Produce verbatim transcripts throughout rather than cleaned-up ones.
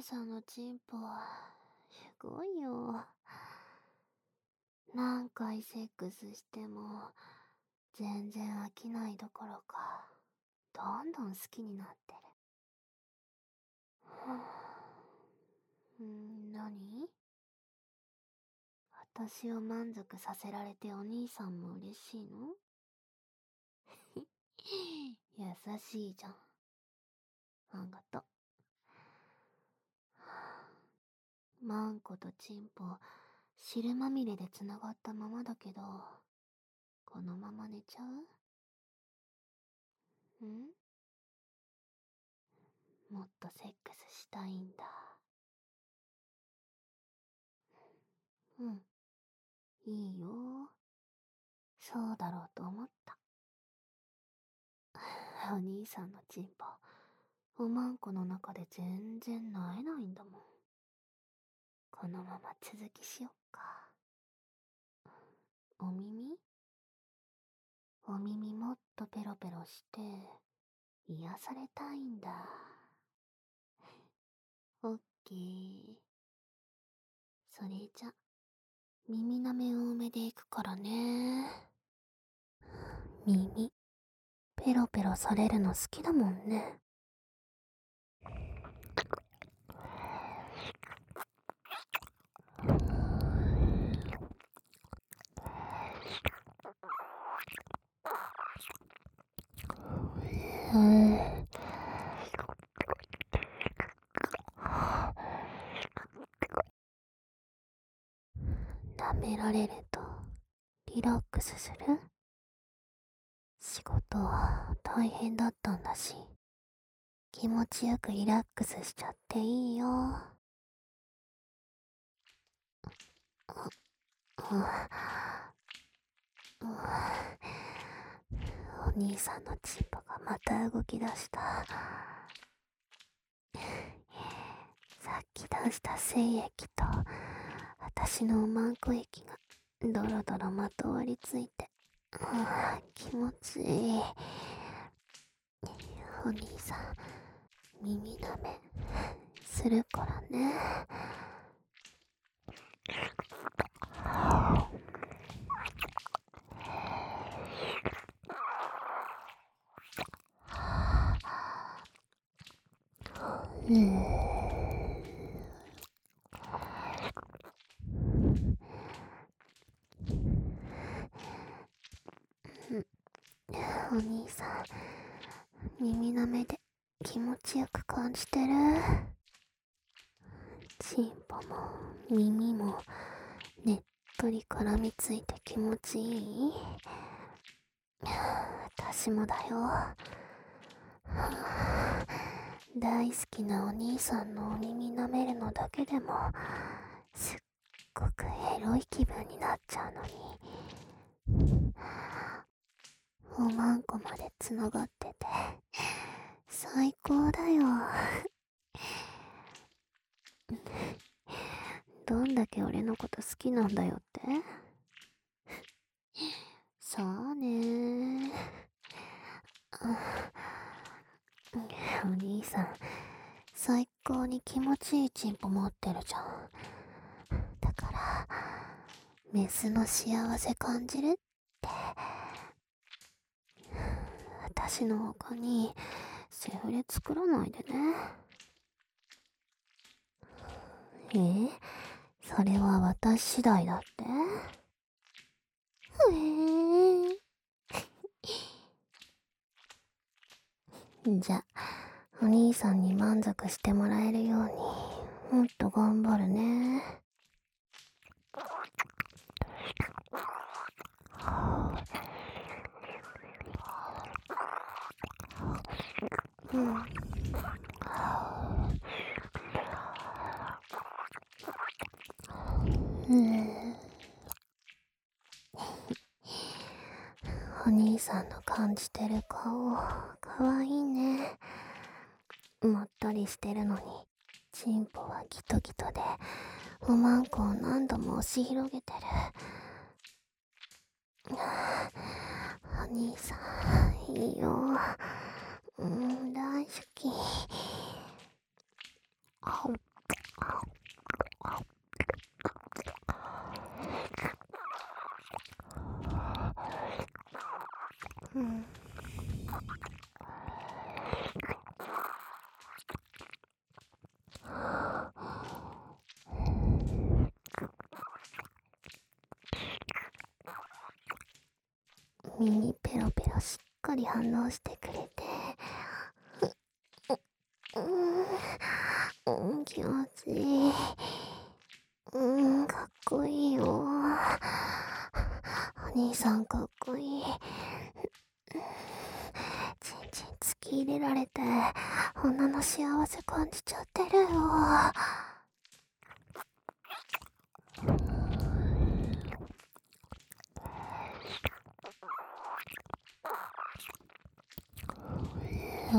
さんのチンポは、すごいよ。何回セックスしても、全然飽きないどころか、どんどん好きになってる。はぁ、んー、何？私を満足させられてお兄さんも嬉しいの？優しいじゃん。あんがと。マンコとチンポ、汁まみれで繋がったままだけど、このまま寝ちゃうんもっとセックスしたいんだ。うん。いいよ。そうだろうと思った。お兄さんのチンポ、おまんこの中で全然萎えないんだもん。このまま続きしよっか。お耳お耳もっとペロペロして、癒されたいんだ。オッケー。それじゃ、耳舐め多めでいくからね。耳、ペロペロされるの好きだもんね。うん。舐められるとリラックスする？仕事は大変だったんだし、気持ちよくリラックスしちゃっていいよ。お兄さんのチンポがまた動き出した。さっき出した精液と私のおまんこ液がドロドロまとわりついて、ああ、気持ちいい。お兄さん、耳舐めするからね。うん。お兄さん、耳舐めで気持ちよく感じてる？チンポも耳もねっとり絡みついて気持ちいい？私もだよ。大好きなお兄さんのお耳舐めるのだけでもすっごくエロい気分になっちゃうのに、おまんこまでつながってて最高だよ。どんだけ俺のこと好きなんだよって？さあねー。お兄さん、最高に気持ちいいチンポ持ってるじゃん。だから、メスの幸せ感じるって。私の他にセフレ作らないでね。え？それは私次第だって？えーじゃ、お兄さんに満足してもらえるように、もっと頑張るね。うん。うん。お兄さんの感じてる顔、かわいいね。もっとりしてるのに、チンポはギトギトで、おまんこを何度も押し広げてる。お兄さん、いいよ。うん、大好き。あうん。耳ペロペロしっかり反応してくれて、う、うーん、気持ちいい。うーん、かっこいいよ。お兄さんかっこいい。ちんちん突き入れられて、女の幸せ感じちゃってるよ。うん。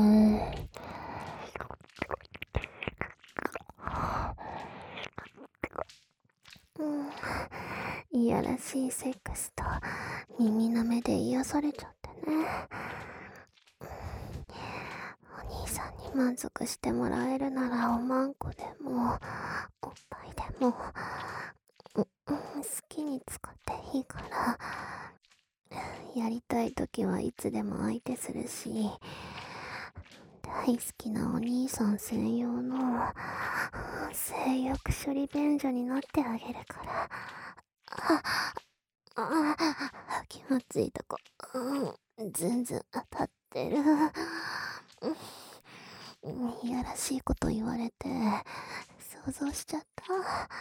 うん。いやらしいセックスと耳の目で癒されちゃってね。お兄さんに満足してもらえるならおまんこでもおっぱいでも、うん、好きに使っていいから、やりたいときはいつでも相手するし、大好きなお兄さん専用の性欲処理便所になってあげるから。あ、あ、気持ちいいとこ、うん、ずんずん当たってる。うん、いやらしいこと言われて想像しちゃった。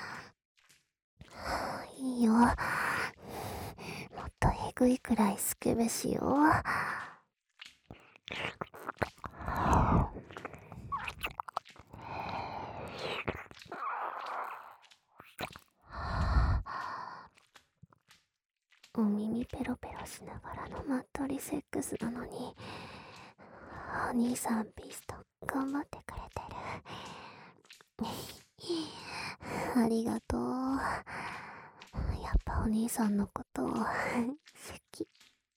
いいよ、もっとえぐいくらいスケベしよう。お耳ペロペロしながらのまっとりセックスなのに、お兄さんピスト頑張ってくれてる。ありがとう。やっぱお兄さんのことを好き。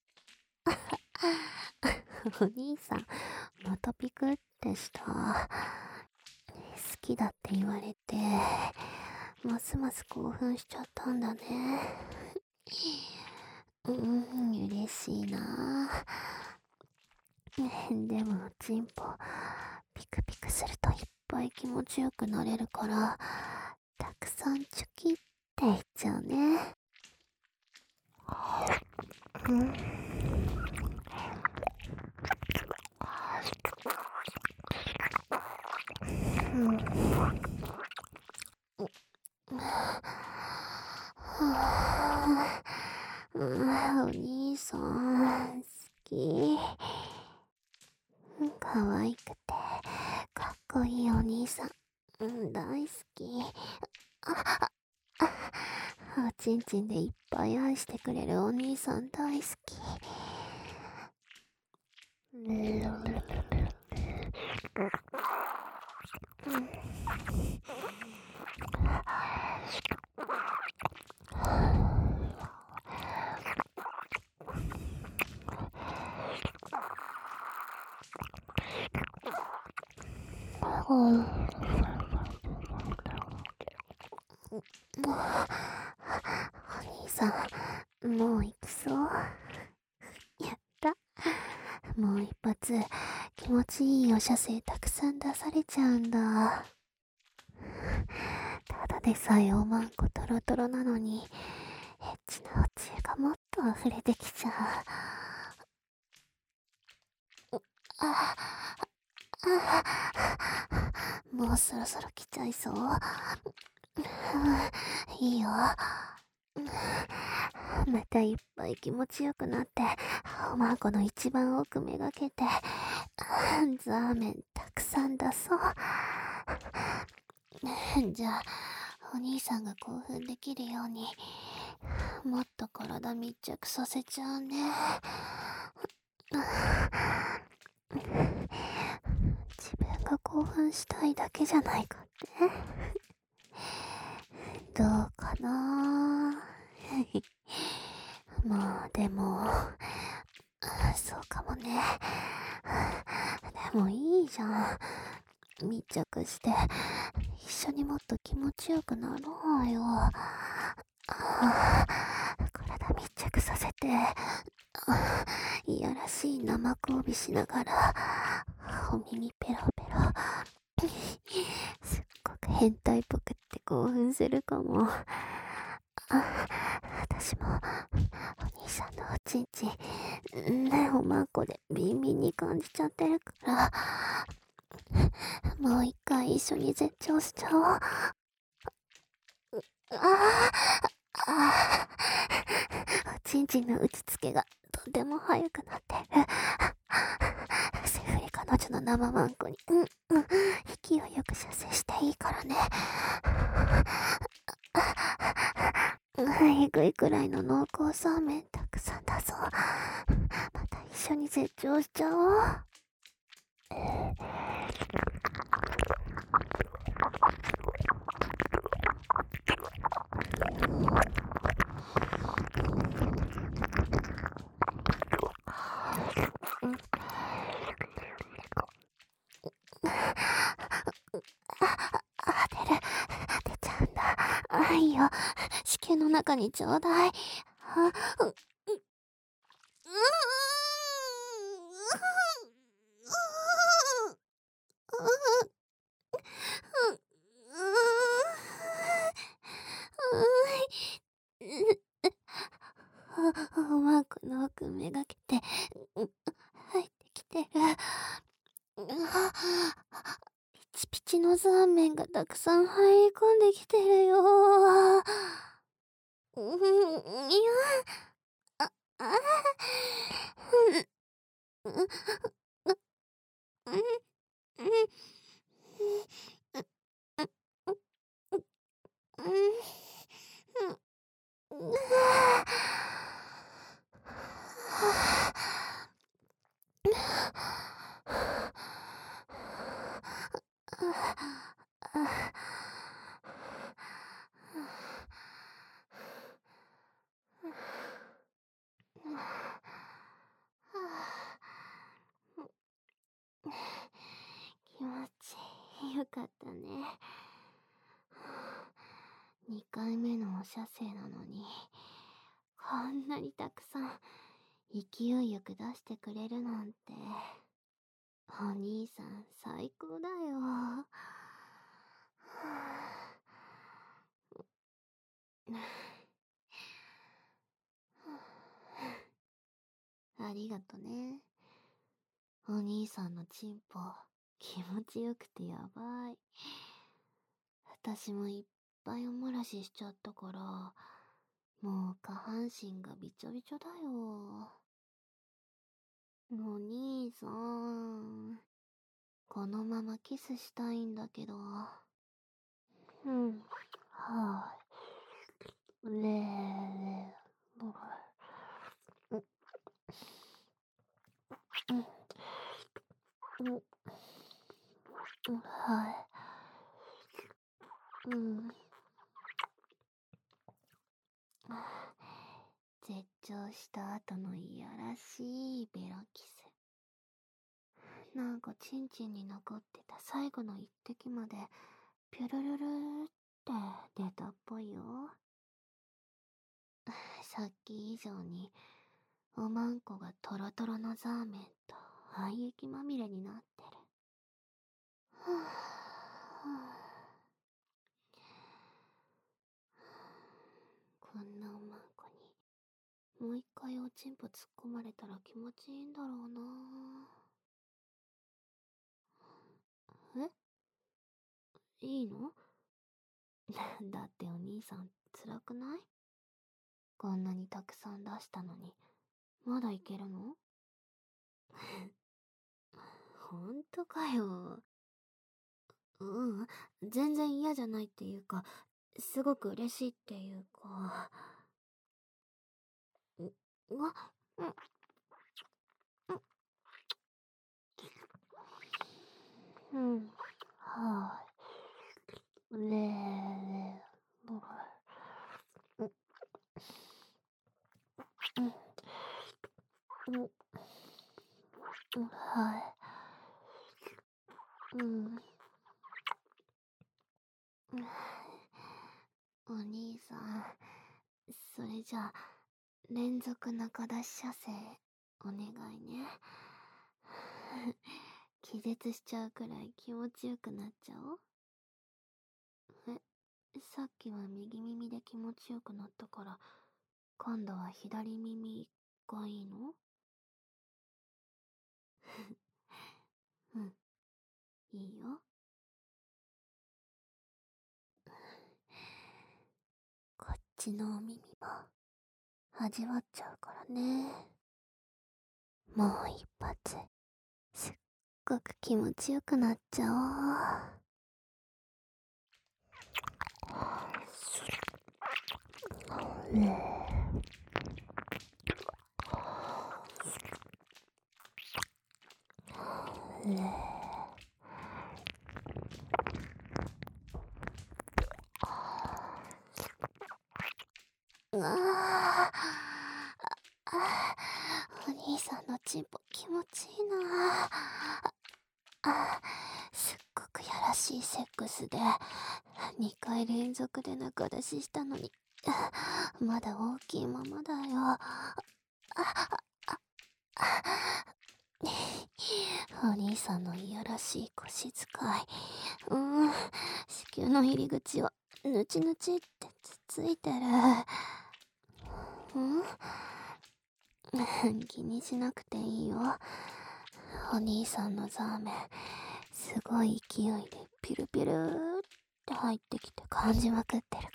お兄さんまたピクってした。好きだって言われてますます興奮しちゃったんだね。うん、嬉しいな。でもチンポピクピクするといっぱい気持ちよくなれるから、たくさんチュキって言っちゃうね。うん。うん。うん、お兄さん好き。可愛くてかっこいいお兄さん、うん、大好き。あ、あ、おちんちんでいっぱい愛してくれるお兄さん大好き。うん、うん、お兄さんもう行きそう。やった、もう一発気持ちいいお射精たくさん出されちゃうんだ。ただでさえおまんこトロトロなのにエッチなおつゆがもっと溢れてきちゃう。ああ、もうそろそろ来ちゃいそう。いいよ。またいっぱい気持ちよくなっておまんこの一番奥めがけてザーメンたくさん出そう。じゃあお兄さんが興奮できるようにもっと体密着させちゃうね。自分が興奮したいだけじゃないかってどうかな。まあでもそうかもね。でもいいじゃん、密着して一緒にもっと気持ちよくなろうよ。体密着させていやらしい生交尾しながら、お耳ペロペロ。すっごく変態っぽくって興奮するかも。あ、私も、お兄さんのおちんちん、ね、おまんこでビンビンに感じちゃってるから、もう一回一緒に絶頂しちゃおう。ああ、ああ、おちんちんの打ちつけがとても速くなってる。セフレ彼女の生マンコに、うん、うん、勢いよく射精していいからね。えぐいくらいの濃厚そうめんたくさんだぞ。また一緒に絶頂しちゃおう。あ、出る。出ちゃうんだ。あ、いいよ。子宮の中にちょうだい。あ、う、う、う、おまんこの奥めがけて、入ってきてる。ピチピチのザーメンがたくさん入り込んできてるよ。うん、いや、あ、あ、うん、うん、うん、うん、うん、うん、気持ちいい。よかったね。にかいめのお射精なのに、こんなにたくさん勢いよく出してくれるなんて。お兄さん最高だよ。ありがとね。お兄さんのチンポ気持ちよくてやばい。私もいっぱいお漏らししちゃったから、もう下半身がびちょびちょだよ。お兄さん、このままキスしたいんだけど。うん、はい。ねえ、もう、うん、うん、うん、はい。うん。絶頂した後のいやらしいベロキス。なんかチンチンに残ってた最後の一滴までピュルルルーって出たっぽいよ。さっき以上におまんこがトロトロのザーメンと廃液まみれになってる。はぁ、はぁ、こんなおまんこにもう一回おちんぽ突っ込まれたら気持ちいいんだろうな。え、いいの？だってお兄さん辛くない？こんなにたくさん出したのにまだいけるの？ほんとかよ。うん、全然嫌じゃないっていうか、すごく嬉しいっていうか。う、わ、うん、うん、うん、はい。ねえ、もう、うん、うん、うん、はい。うん。お兄さん、それじゃあ、連続中出し射精お願いね。気絶しちゃうくらい気持ちよくなっちゃおう。え、さっきは右耳で気持ちよくなったから、今度は左耳がいいの？うん、いいよ。こっちのお耳も味わっちゃうからね。もう一発、すっごく気持ちよくなっちゃおう。うん、うん、うわあ、あ、お兄さんのチンポ気持ちいいなあ。あ、すっごくやらしいセックスでにかい連続で中出ししたのにまだ大きいままだよ。あああ、お兄さんのいやらしい腰使い、うーん、子宮の入り口をぬちぬちってつついてる。うん気にしなくていいよ。お兄さんのザーメンすごい勢いでピルピルって入ってきて感じまくってる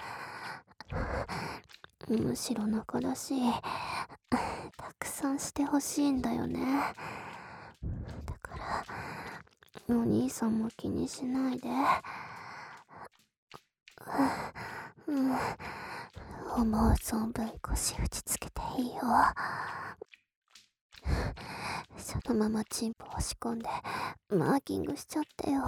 からむしろ中だしたくさんしてほしいんだよね。だからお兄さんも気にしないで。うん、思う存分腰打ちつけていいよ。そのままチンポ押し込んでマーキングしちゃってよ。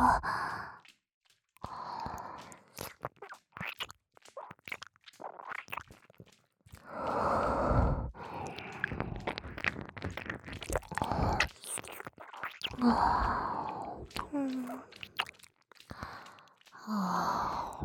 うん、あ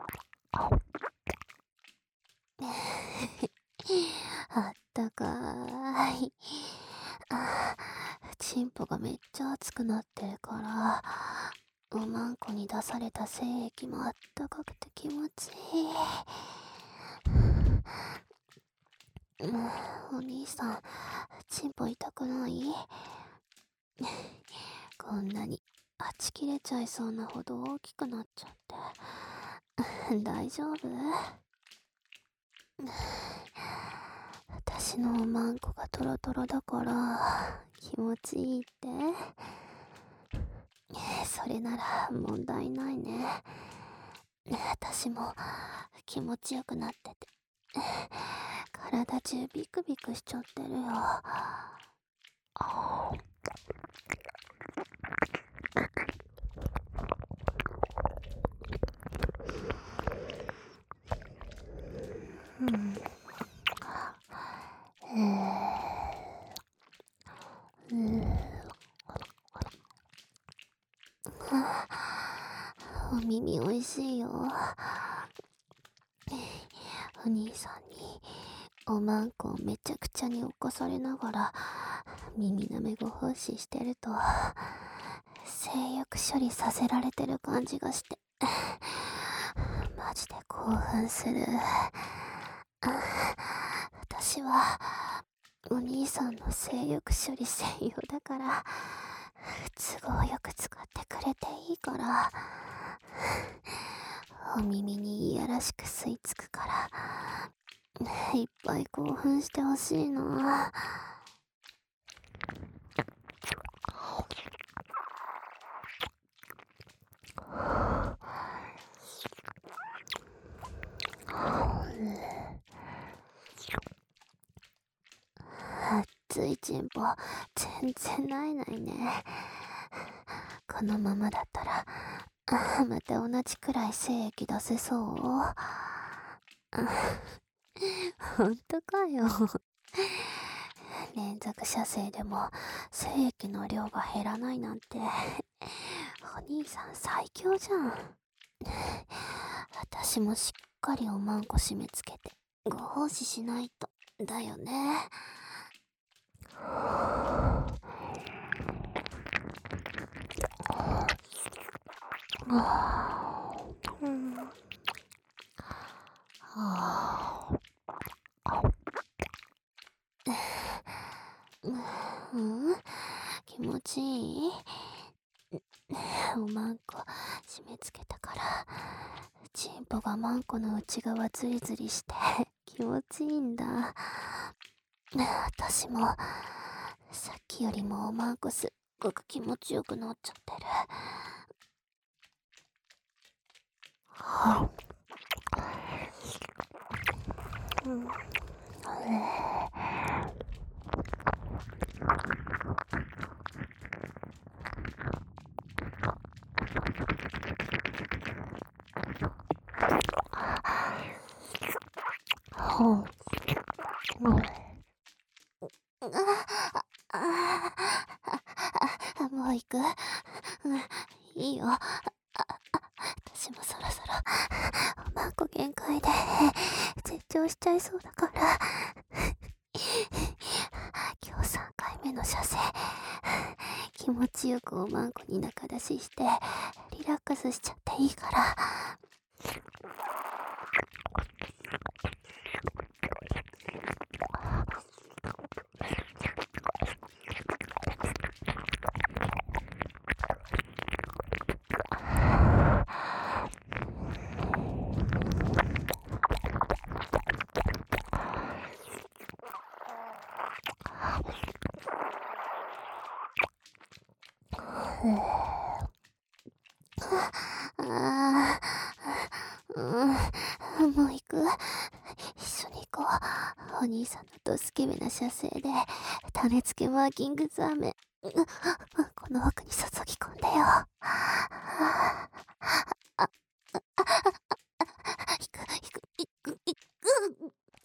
ったかーい。あ、チンポがめっちゃ熱くなってるからおまんこに出された精液もあったかくて気持ちいい。うん、お兄さんチンポ痛くない？こんなにあち切れちゃいそうなほど大きくなっちゃって大丈夫？私のおまんこがトロトロだから気持ちいいって？それなら問題ないね。私も気持ちよくなってて体中ビクビクしちゃってるよ。うん、えー、うん、お耳おいしいよ。お兄さんにおまんこをめちゃくちゃに起こされながら耳なめご奉仕してると性欲処理させられてる感じがしてマジで興奮する。私はお兄さんの性欲処理専用だから都合よく使ってくれていいからお耳にいやらしく吸い付くからいっぱい興奮してほしいな。熱いチンポ全然ないないね。このままだったらまた同じくらい精液出せそう？ほんとかよ。連続射精でも精液の量が減らないなんてお兄さん最強じゃん。私もしっかりおまんこ締め付けてご奉仕しないとだよね。 あー、うん、あー、うん、気持ちいい。おまんこ締め付けたから、チンポがマンコの内側ズリズリして気持ちいいんだ。私もさっきよりもおまんこすっごく気持ちよくなっちゃってる。はあ、うん、ほう、うん、あああ、もう行く、うん、いいよ。あ私もそろそろおまんこ限界で絶頂しちゃいそうだから今日さんかいめの射精、気持ちよくおまんこに中出ししてリラックスしちゃっていいから。ああ、うん、もう行く。一緒に行こう。お兄さんのドスケベな射精で種付けマーキングザーメン、うん、この奥に注ぎ込んでよ。ああ、行く行く行く行く。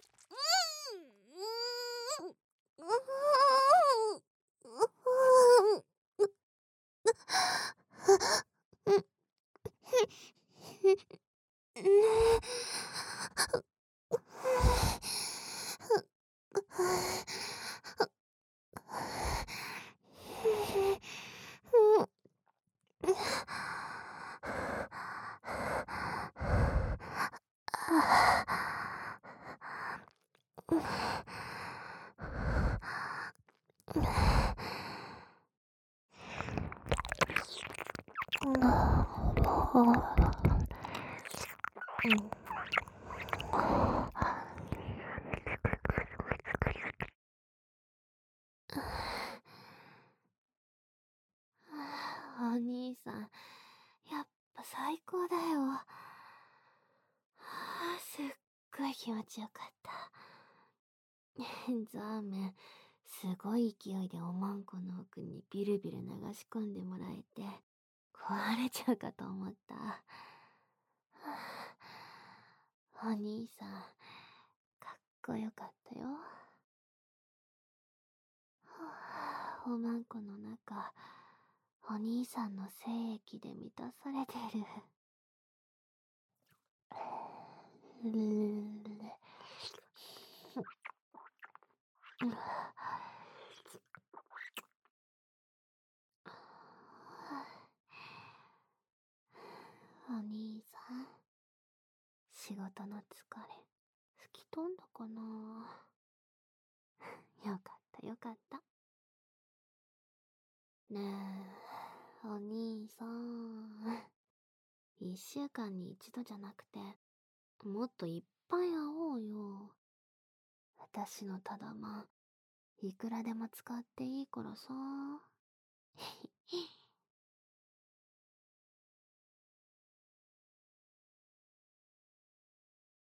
お兄さん、やっぱ最高だよ。はあ、すっごい気持ちよかった。ザーメン、すごい勢いでおまんこの奥にビルビル流し込んでもらえて、壊れちゃうかと思った。はあ、お兄さん、かっこよかったよ。はあ、おまんこの中、お兄さんの精液で満たされてる。ルルルルル。お兄さん、仕事の疲れ吹き飛んだかな。よかったよかった。ねえ、お兄さん、一週間に一度じゃなくてもっといっぱい会おうよ。私のただまいくらでも使っていいからさ。